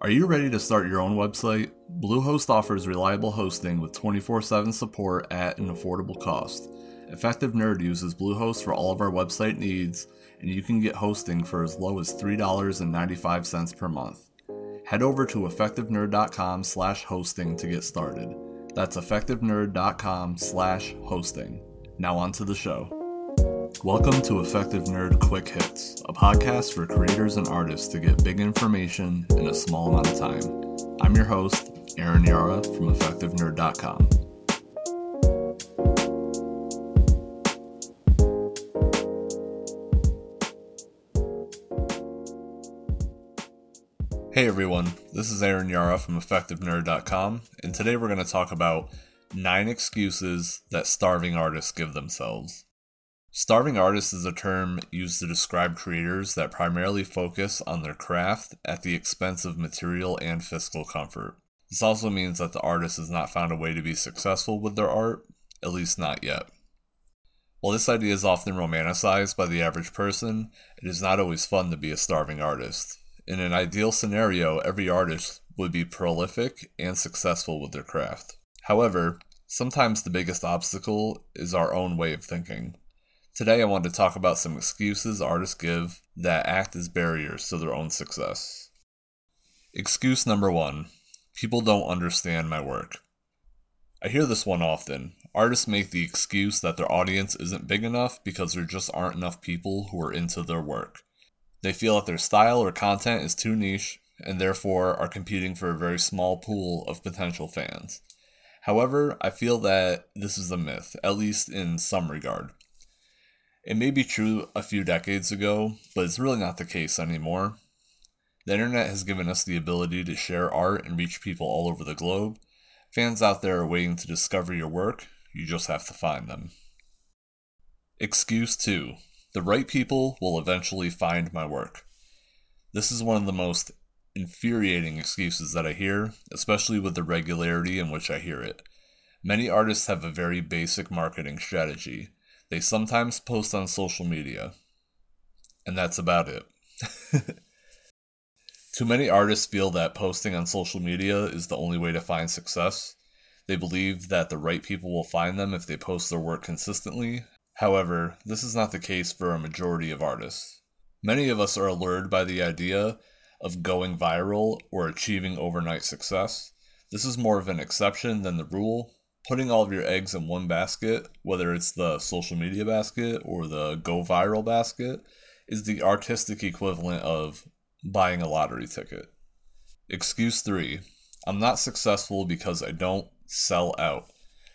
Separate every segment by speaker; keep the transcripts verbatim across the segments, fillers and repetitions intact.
Speaker 1: Are you ready to start your own website? Bluehost offers reliable hosting with twenty-four seven support at an affordable cost. Effective Nerd uses Bluehost for all of our website needs, and you can get hosting for as low as three dollars and ninety-five cents per month. Head over to effectivenerd.com slash hosting to get started. That's effectivenerd.com slash hosting. Now on to the show. Welcome to Effective Nerd Quick Hits, a podcast for creators and artists to get big information in a small amount of time. I'm your host, Aaron Yara from effective nerd dot com. Hey everyone, this is Aaron Yara from effective nerd dot com, and today we're going to talk about nine excuses that starving artists give themselves. Starving artist is a term used to describe creators that primarily focus on their craft at the expense of material and fiscal comfort. This also means that the artist has not found a way to be successful with their art, at least not yet. While this idea is often romanticized by the average person, it is not always fun to be a starving artist. In an ideal scenario, every artist would be prolific and successful with their craft. However, sometimes the biggest obstacle is our own way of thinking. Today I want to talk about some excuses artists give that act as barriers to their own success. Excuse number one, people don't understand my work. I hear this one often. Artists make the excuse that their audience isn't big enough because there just aren't enough people who are into their work. They feel that their style or content is too niche and therefore are competing for a very small pool of potential fans. However, I feel that this is a myth, at least in some regard. It may be true a few decades ago, but it's really not the case anymore. The internet has given us the ability to share art and reach people all over the globe. Fans out there are waiting to discover your work, you just have to find them. Excuse two. The right people will eventually find my work. This is one of the most infuriating excuses that I hear, especially with the regularity in which I hear it. Many artists have a very basic marketing strategy. They sometimes post on social media, and that's about it. Too many artists feel that posting on social media is the only way to find success. They believe that the right people will find them if they post their work consistently. However, this is not the case for a majority of artists. Many of us are allured by the idea of going viral or achieving overnight success. This is more of an exception than the rule. Putting all of your eggs in one basket, whether it's the social media basket or the go viral basket, is the artistic equivalent of buying a lottery ticket. Excuse three. I'm not successful because I don't sell out.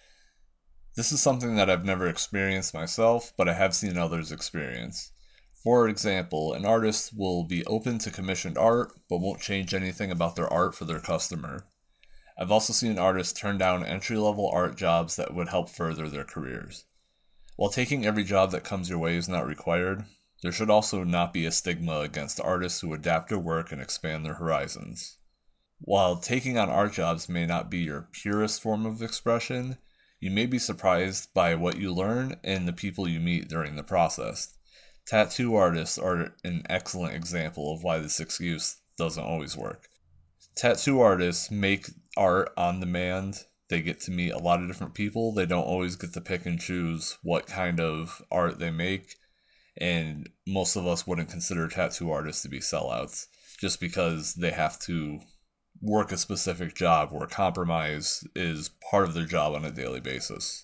Speaker 1: This is something that I've never experienced myself, but I have seen others experience. For example, an artist will be open to commissioned art, but won't change anything about their art for their customer. I've also seen artists turn down entry-level art jobs that would help further their careers. While taking every job that comes your way is not required, there should also not be a stigma against artists who adapt their work and expand their horizons. While taking on art jobs may not be your purest form of expression, you may be surprised by what you learn and the people you meet during the process. Tattoo artists are an excellent example of why this excuse doesn't always work. Tattoo artists make art on demand. They get to meet a lot of different people. They don't always get to pick and choose what kind of art they make. And most of us wouldn't consider tattoo artists to be sellouts just because they have to work a specific job where compromise is part of their job on a daily basis.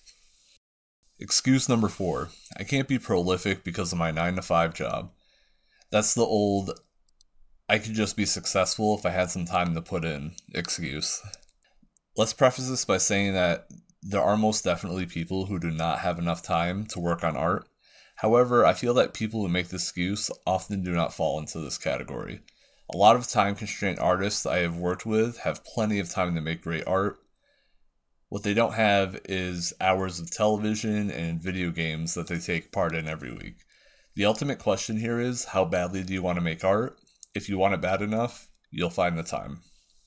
Speaker 1: Excuse number four. I can't be prolific because of my nine to five job. That's the old I could just be successful if I had some time to put in excuse. Let's preface this by saying that there are most definitely people who do not have enough time to work on art. However, I feel that people who make this excuse often do not fall into this category. A lot of time-constrained artists I have worked with have plenty of time to make great art. What they don't have is hours of television and video games that they take part in every week. The ultimate question here is, how badly do you want to make art? If you want it bad enough, you'll find the time.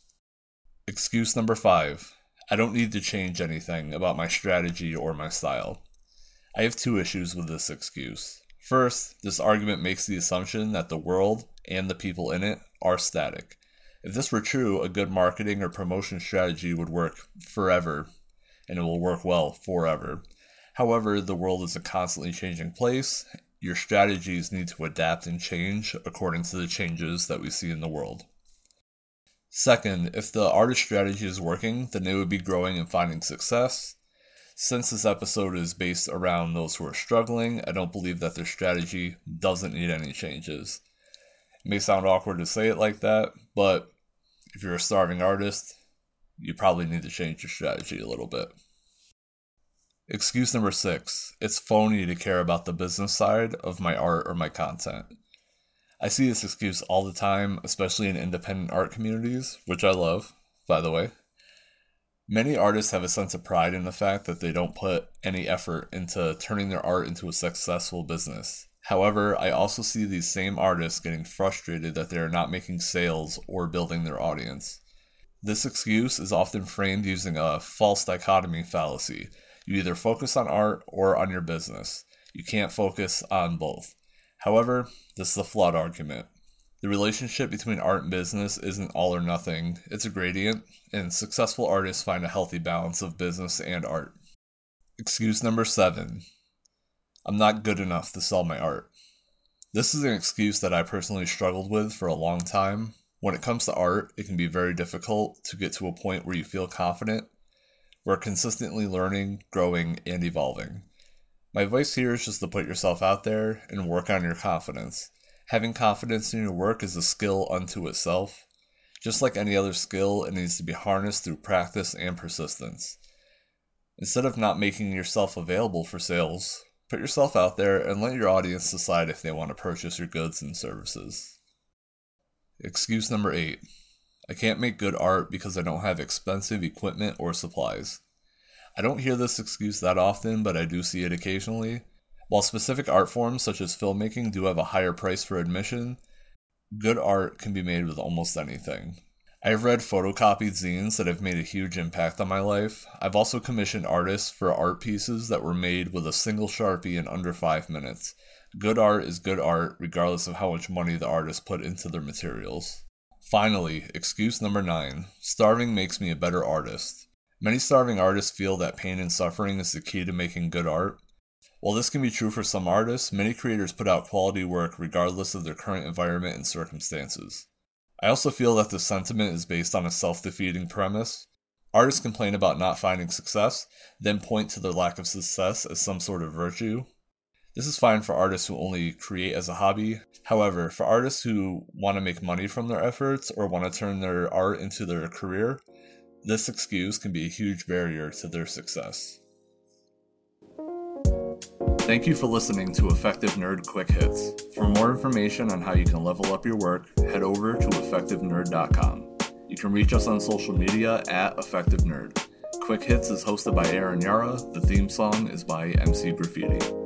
Speaker 1: Excuse number five. I don't need to change anything about my strategy or my style. I have two issues with this excuse. First, this argument makes the assumption that the world and the people in it are static. If this were true, a good marketing or promotion strategy would work forever, and it will work well forever. However, the world is a constantly changing place. Your strategies need to adapt and change according to the changes that we see in the world. Second, if the artist strategy is working, then they would be growing and finding success. Since this episode is based around those who are struggling, I don't believe that their strategy doesn't need any changes. It may sound awkward to say it like that, but if you're a starving artist, you probably need to change your strategy a little bit. Excuse number six, it's phony to care about the business side of my art or my content. I see this excuse all the time, especially in independent art communities, which I love, by the way. Many artists have a sense of pride in the fact that they don't put any effort into turning their art into a successful business. However, I also see these same artists getting frustrated that they are not making sales or building their audience. This excuse is often framed using a false dichotomy fallacy. You either focus on art or on your business. You can't focus on both. However, this is a flawed argument. The relationship between art and business isn't all or nothing, it's a gradient, and successful artists find a healthy balance of business and art. Excuse number seven. I'm not good enough to sell my art. This is an excuse that I personally struggled with for a long time. When it comes to art, it can be very difficult to get to a point where you feel confident. We're consistently learning, growing, and evolving. My advice here is just to put yourself out there and work on your confidence. Having confidence in your work is a skill unto itself. Just like any other skill, it needs to be harnessed through practice and persistence. Instead of not making yourself available for sales, put yourself out there and let your audience decide if they want to purchase your goods and services. Excuse number eight. I can't make good art because I don't have expensive equipment or supplies. I don't hear this excuse that often, but I do see it occasionally. While specific art forms such as filmmaking do have a higher price for admission, good art can be made with almost anything. I have read photocopied zines that have made a huge impact on my life. I've also commissioned artists for art pieces that were made with a single Sharpie in under five minutes. Good art is good art, regardless of how much money the artist put into their materials. Finally, excuse number nine. Starving makes me a better artist. Many starving artists feel that pain and suffering is the key to making good art. While this can be true for some artists, many creators put out quality work regardless of their current environment and circumstances. I also feel that this sentiment is based on a self-defeating premise. Artists complain about not finding success, then point to their lack of success as some sort of virtue. This is fine for artists who only create as a hobby. However, for artists who want to make money from their efforts or want to turn their art into their career, this excuse can be a huge barrier to their success. Thank you for listening to Effective Nerd Quick Hits. For more information on how you can level up your work, head over to effective nerd dot com. You can reach us on social media at Effective Nerd. Quick Hits is hosted by Aaron Yara. The theme song is by M C Graffiti.